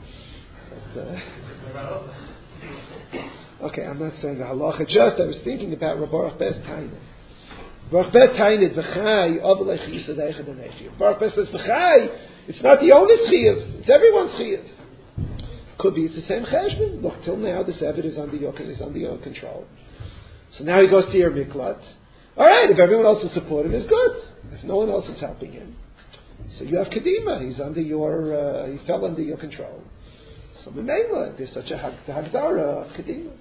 S1: Okay, I'm not saying the halacha. Just I was thinking about Baruch Bes Tainid. Baruch Bes Tainid v'chai avalei chiyusa deicha d'neichiyah. Baruch Bes says v'chai. It's not the owner's chiyuv. It's everyone's chiyuv. Could be it's the same cheshbon. Look, till now this Eved is under your control. So now he goes to your miklat. All right, if everyone else is supporting him, it's good. If no one else is helping him, so you have kedima. He's under your. He fell under your control. So Memela, there's such a hagdara of kedima.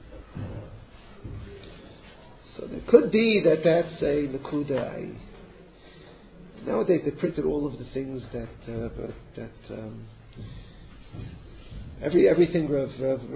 S1: So there could be that's a nakuda. Nowadays they printed all of the things that everything Rav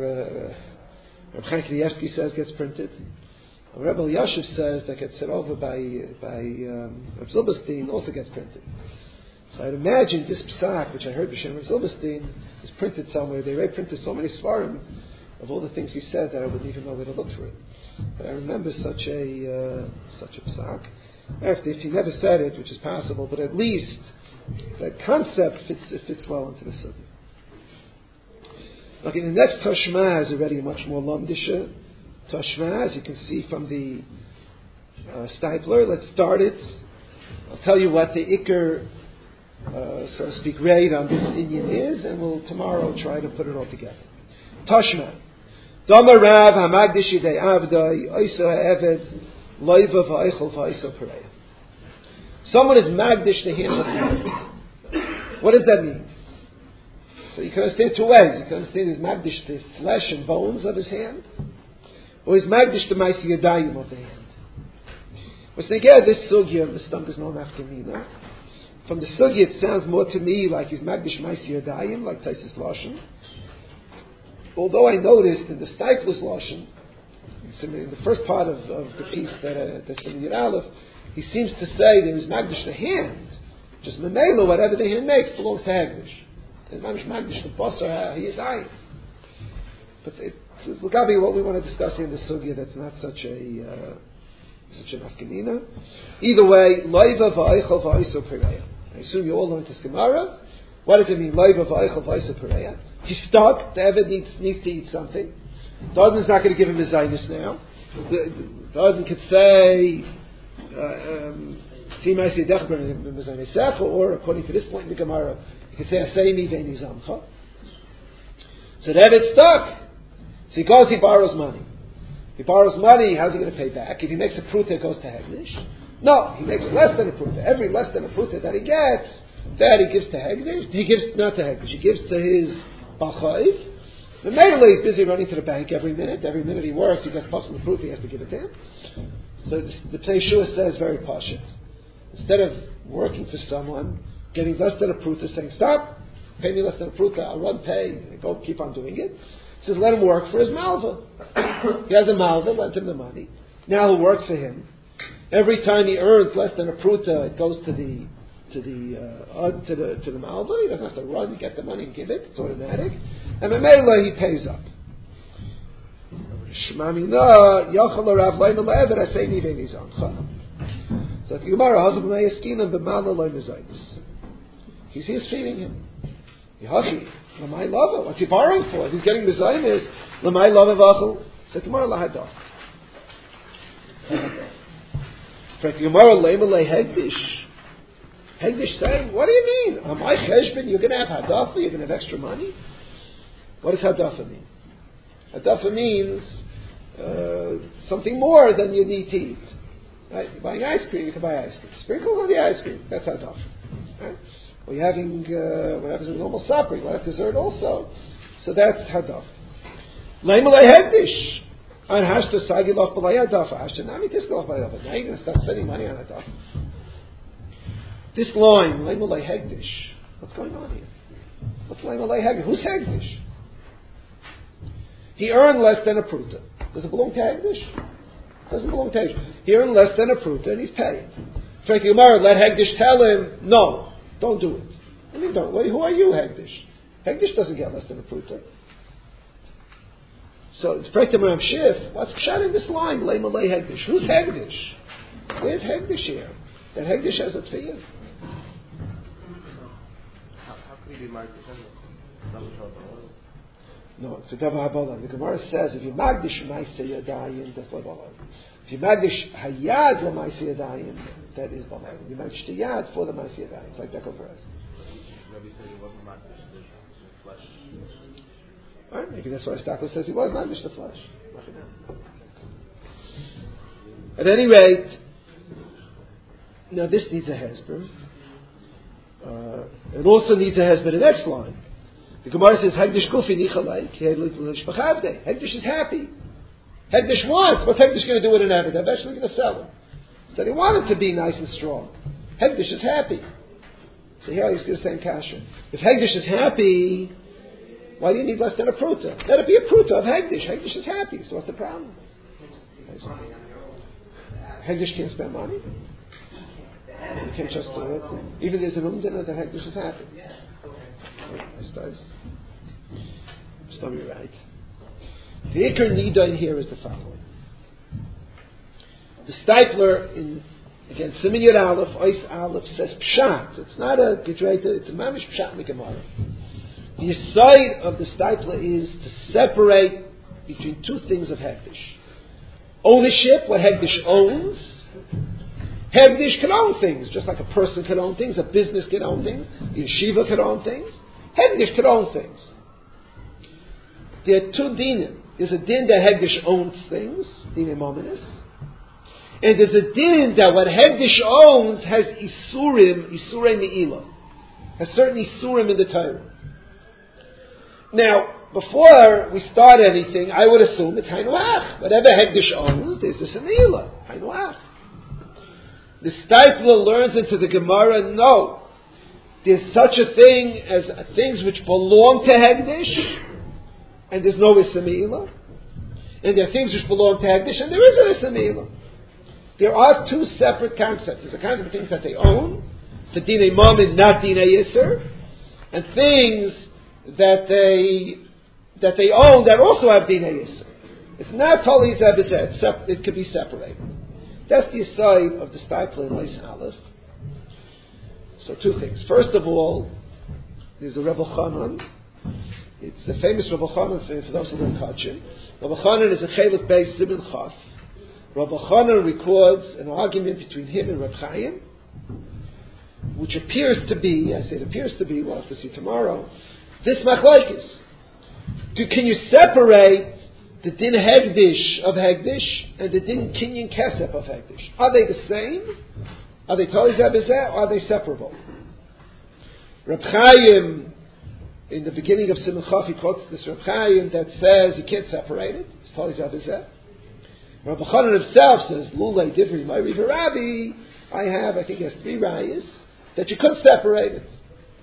S1: Chaim Kanievsky says gets printed. Rebbe Yashiv says that gets sent over by Rav Zilberstein also gets printed. So I'd imagine this psak, which I heard B'Shem Rav Zilberstein, is printed somewhere. They already printed so many svarim of all the things he said that I wouldn't even know where to look for it. But I remember such a psak. If he never said it, which is possible, but at least that concept fits well into the sugya. Okay, the next Tashma is already a much more Lomdisha Tashma, as you can see from the Stipler. Let's start it. I'll tell you what the Iker, so to speak, raid on this Inyan is, and we'll tomorrow try to put it all together. Tashma. Dama Rav Hamagdish Yidei Avdai Oiso Ha'eved Loiva V'Eichel V'Oiso Pereya. Someone is Magdish the hand of God. What does that mean? So you can understand two ways. You can understand he's Magdish the flesh and bones of his hand, or he's Magdish the Maisi Yadayim of the hand. But again, this sugya, the stump is known after me now. From the sugya, it sounds more to me like he's Magdish Maisi Yadayim, like Taisus Lashon. Although I noticed in the Stipler's Lashon, in the first part of the piece that's in Yud Aleph, he seems to say there is Magdish the hand. Just Memela, whatever the hand makes, belongs to Hagdish. There's Magdish the Basar, he is dying. But look at what we want to discuss here in the Sugya, that's not such an afkamina. Either way, Loiva V'Eichel V'Oiso Pereya. I assume you all learned this Gemara. What does it mean, Loiva V'Eichel V'Oiso Pereya? He's stuck, the Eved needs to eat something. The husband's not going to give him his zaynus now. The husband could say, or according to this point in the Gemara, he could say, Aseini ve'ni zamcha. So the Eved's stuck. So he goes, he borrows money. He borrows money, how's he going to pay back? If he makes a pruta, it goes to Hegdish. No, he makes less than a pruta. Every less than a pruta that he gets, that he gives to Hegdish. He gives not to Hegdish, he gives to his Bachayv. The Mele is busy running to the bank every minute. Every minute he works, he gets bucks from the proof, he has to give it to him. So the Pnei Shua says very pashut. Instead of working for someone, getting less than a pruta, saying, stop, pay me less than a pruta, I'll run pay, and go keep on doing it. He says, let him work for his malva. He has a malva, lend him the money. Now he'll work for him. Every time he earns less than a pruta, it goes to the malva. He doesn't have to run, get the money and give it. It's automatic. And Memela, he pays up. So the Gemara, he's feeding him. What's he borrowing for? If he's getting the zaynis, Lamai Lava Vachel. So Gemara Lahadah. For Gemara Lemele Hegdish. Hegdish saying, what do you mean? Am I cheshbon? You're going to have hadafa? You're going to have extra money? What does hadafa mean? Hadafa means something more than you need to eat. Right? You're buying ice cream, you can buy ice cream. Sprinkles on the ice cream. That's hadafa. Right? Or you're having what happens with normal supper, you want to have dessert also. So that's hadafa. Leimelei hegdish. An hashta sagilach b'lay hadafa. Hashta nami tiskalach b'lay hadafa. Now you're going to start spending money on hadafa. This line, leimelei hegdish. What's going on here? What's leimelei hegdish? Who's hegdish? He earned less than a pruta. Does it belong to hegdish? Doesn't belong to hegdish. He earned less than a pruta and he's paid. Frank Yomar, let hegdish tell him, no. Don't do it. I mean, don't. Who are you, Hegdish? Hegdish doesn't get less than a pruta. So it's Prekta Maram Shif. What's pshat in this line? Lei Malei Hegdish. Who's Hegdish? Where's Hegdish here? That Hegdish has a tefillah.
S9: How could he be married to Shem?
S1: No, it's a Davar Habalan. The Gemara says if you Magdish Maaseh Yadayim, that's Balan. If you Magdish Hayad L'Maaseh Yadayim, that is Balan. You Magdish the Yad for the Maaseh Yadayim. It's like Dekel Perez.
S9: Rabbi said he wasn't Magdish the flesh.
S1: Right? Maybe that's why Stachel says he was Magdish the flesh. At any rate, now this needs a hesper. It also needs a hesper in the next line. The Gemara says, Hegdish Kufi Nichalaik, Hegdish is happy. Hegdish wants. What's Hegdish going to do with an Eved? They're eventually going to sell him. So they want him to be nice and strong. Hegdish is happy. So here I used to do the same kasha. If Hegdish is happy, why do you need less than a pruta? Let it be a pruta of Hegdish. Hegdish is happy. So what's the problem? Hegdish can't spend money. You can't just do it. Even there's an dinner that Hegdish is happy. I suppose. You're right. The Iker Nida in here is the following. The Stipler in again Siman Yud Aleph, Ois Aleph says Pshat. It's not a Gedreita, it's a Mamish Pshat Megamara. The side of the Stipler is to separate between two things of Hegdish. Ownership, what Hegdish owns. Hegdish can own things, just like a person can own things, a business can own things, a yeshiva can own things. Hegdish can own things. There are two dinim. There's a din that Hegdish owns things, dinim mominus, and there's a din that what Hegdish owns has isurei me'ilah, has certain isurim in the Torah. Now, before we start anything, I would assume it's Hainuach. Whatever Hegdish owns, there's this me'ilah, Hainuach. The Stipler learns into the Gemara, no. There's such a thing as things which belong to Hegdish, and there's no Issa Me'ilah. And there are things which belong to Hegdish, and there is an Issa Me'ilah. There are two separate concepts. There's a concept of things that they own, the Dinei Mammon, not Dinei Yisr, and things that they own that also have Dinei Yisr. It's not totally Zebizet, it could be separated. That's the aside of the Stipler in Ois Aleph. So two things. First of all, there's a Rebbe Chanan. It's a famous Rebbe Chanan for those who learn Kachin. Rebbe Chanan is a Chelek Beis Siman Chaf. Rebbe Chanan records an argument between him and Reb Chaim, which appears to be, I say it appears to be, we'll have to see tomorrow, this machlokes. Can you separate the din Hegdish of Hegdish and the din Kinyan Kesef of Hegdish? Are they the same? Are they totally zebizeh or are they separable? Reb Chaim, in the beginning of Siman Chaf, he quotes this Reb Chaim that says you can't separate it. It's totally zebizeh. Reb Chanan himself says, Lulei Divri Ma'iri V'Rabi, I think he has 3 rayas that you could separate it.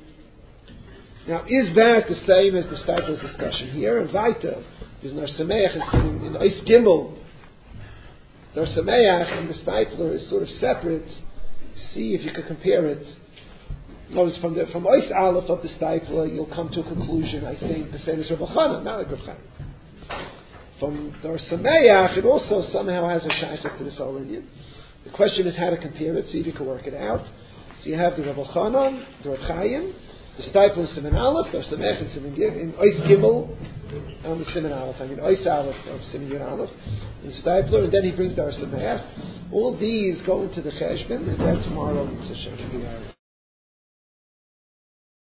S1: Now, is that the same as the Stipler's discussion here? And Vaita, is Nar Sameach in Ois Gimel. Nar Sameach and the Stipler is sort of separate. See if you can compare it. Notice from Ois Aleph of the Stipler, you'll come to a conclusion, I think, the same as Rebbe Chanan, not like Reb Chaim. From Nar Sameach, it also somehow has a shaykhus to this whole Indian. The question is how to compare it, see if you can work it out. So you have the Rebbe Chanan, the Reb Chaim, the Stipler in Siman Aleph, Nar Sameach in Ois Gimel, on the Siman Aleph, Ois Aleph of Siman Yud Aleph, in Stipler, and then he brings Nar Sameach. All these go into the Cheshbon, and then tomorrow it's a Shem.